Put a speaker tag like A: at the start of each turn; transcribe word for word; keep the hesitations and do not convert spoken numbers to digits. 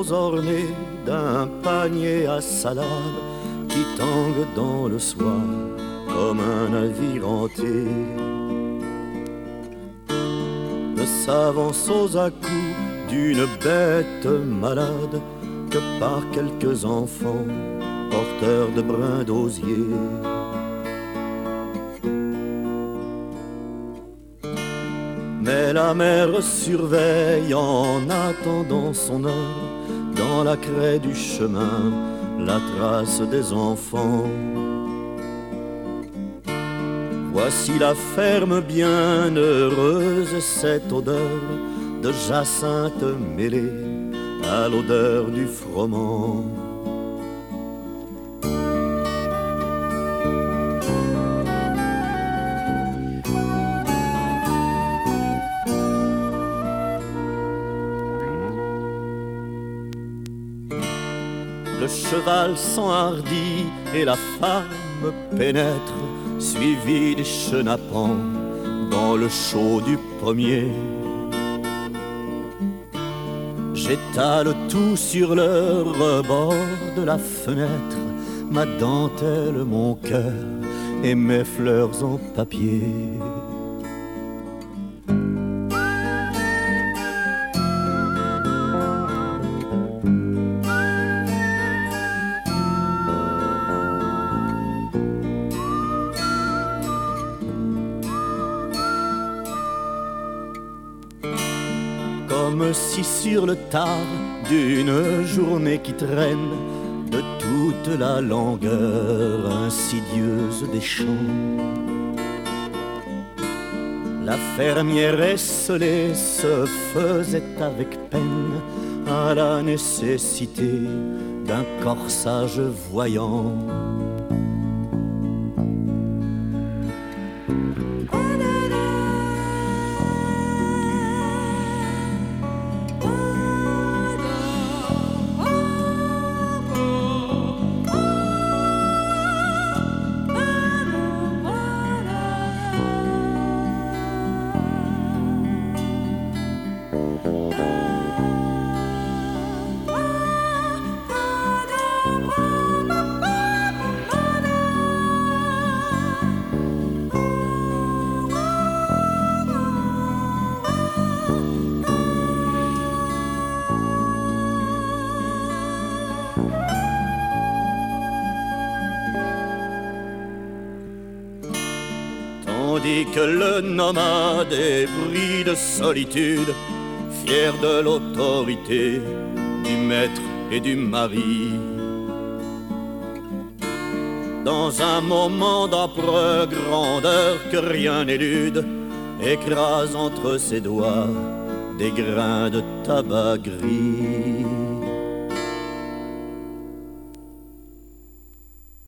A: manteaux ornés d'un panier à salade qui tangue dans le soir comme un navire hanté. Ne s'avance à coups d'une bête malade que par quelques enfants porteurs de brins d'osier. Mais la mère surveille en attendant son heure dans la craie du chemin la trace des enfants. Voici la ferme bien heureuse, cette odeur de jacinthe mêlée à l'odeur du froment. Le cheval s'enhardit et la femme pénètre, suivie des chenapans dans le chaud du pommier. J'étale tout sur le rebord de la fenêtre, ma dentelle, mon cœur et mes fleurs en papier. Comme si sur le tard d'une journée qui traîne de toute la longueur insidieuse des champs, la fermière esselée se faisait avec peine à la nécessité d'un corsage voyant. Tandis que le nomade est pris de solitude, fier de l'autorité du maître et du mari, dans un moment d'âpre grandeur que rien n'élude, écrase entre ses doigts des grains de tabac gris.